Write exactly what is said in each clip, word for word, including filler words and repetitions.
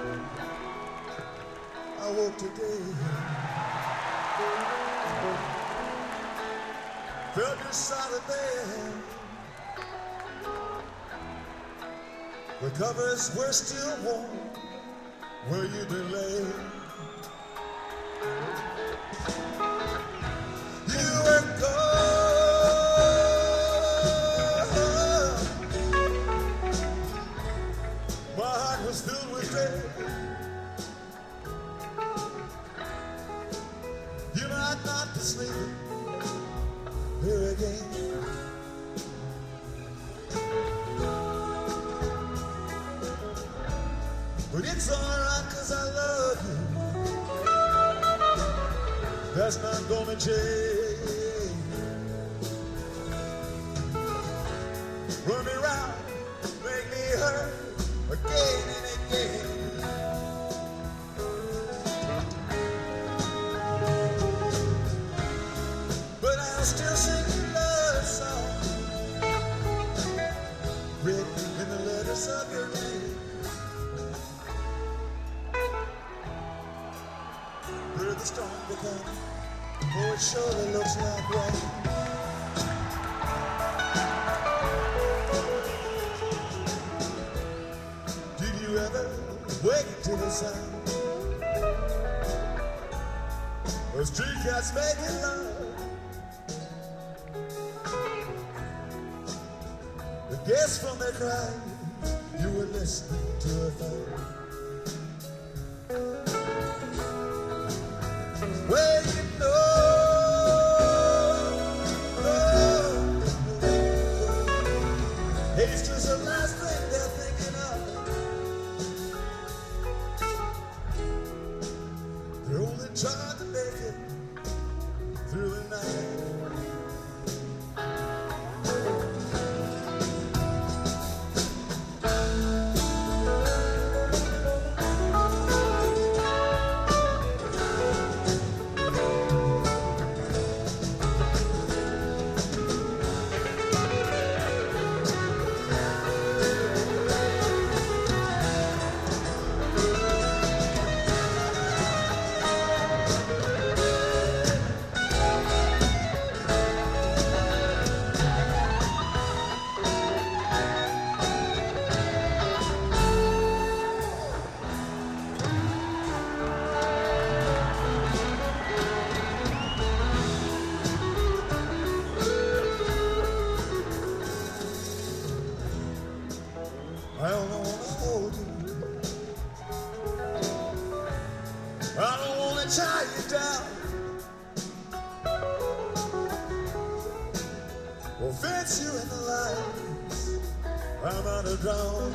I woke today, felt inside the bed. The covers were still warm where you been laid. You were gone. My heart was filled with dread. You might not be sleeping here again. But it's alright, cause I love you. That's not gonna change. Run me round, make me hurt again and again. But I'll still sing your love song, written in the letters of your name. Heard the storm become, oh, it surely looks like rain. Did you ever wake to the sound of street cats making love? The guess from their cries, you were listening to a phone. Well, you know, no, hate's just the last thing they're thinking of. They're only trying to make it through the night. I don't wanna hold you, I don't wanna tie you down, or fence you in the lines I'm underground.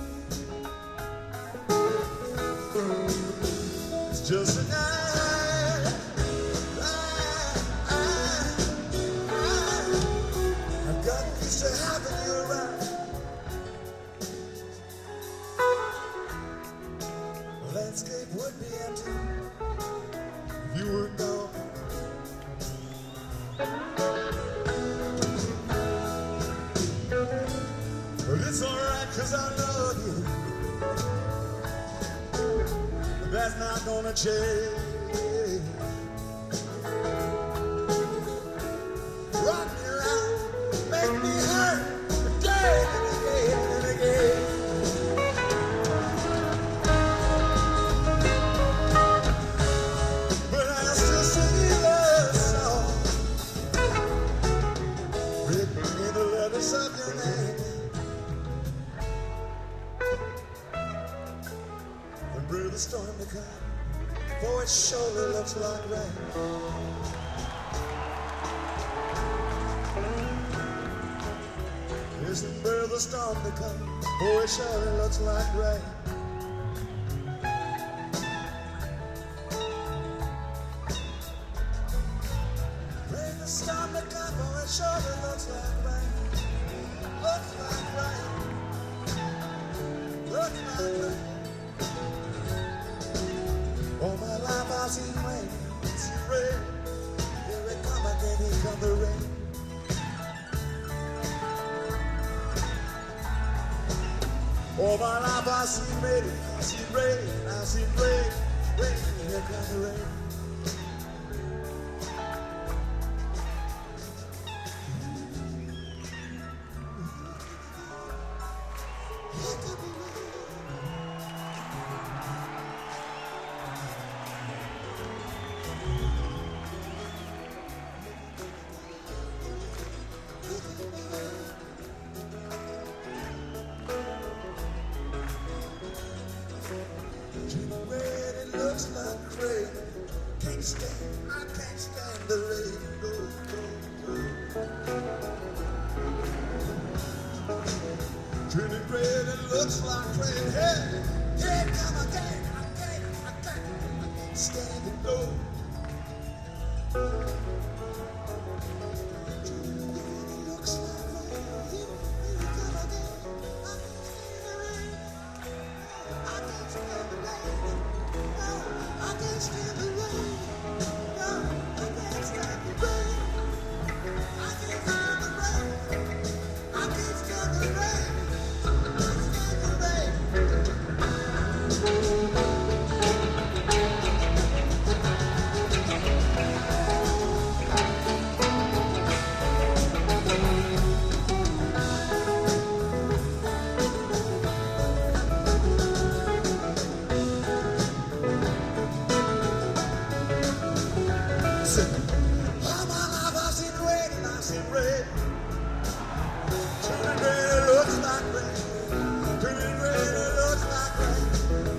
It's just a night, night, night, night. I've got used to having you around. The landscape would be empty if you were gone. But it's alright, cause I love you. But that's not gonna change. Rock me around, make me hurt again and again and again. But I'll still sing your love song, written in the letters of your name. And brew the storm to come, for it surely looks like rain. Listen, brew the storm to come, for it surely looks like rain. Brew the storm to come, for it surely looks like rain. Looks like rain. Looks like rain. All my life I've seen rain, seen rain. Here it come again, here come the rain. All my life I've seen rain, I've seen rain, I've seen rain, rain, here comes the rain. Looks like rain. Can't stand, I can't stand the rain. No, no, no. Turning red, it looks like rain. Hey, hey, come again. I can't, I can't, I can't stand it. No. Turning red, it looks like rain. Here, here, come again. I can't stand the rain. I can't stand the rain. No, I can't stand the rain. I can't stand the rain. I can't stand the rain. I can't stand the rain. All my life I've seen rain and I've seen rain. Turning rain, it looks like rain. Turning rain, it looks like rain.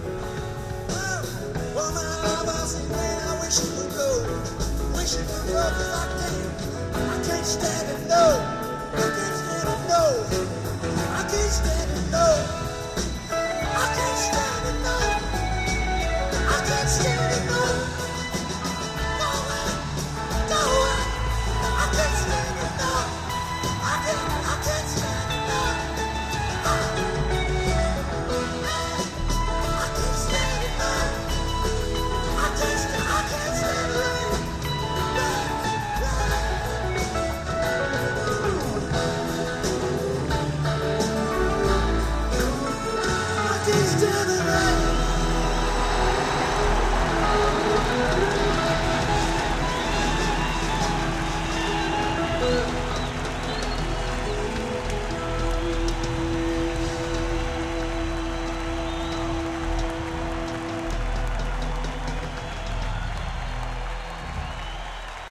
Oh, all my life I've seen rain. I wish it would go. Wish it would go, 'cause I can't. I can't stand it, no. I can't stand it, no.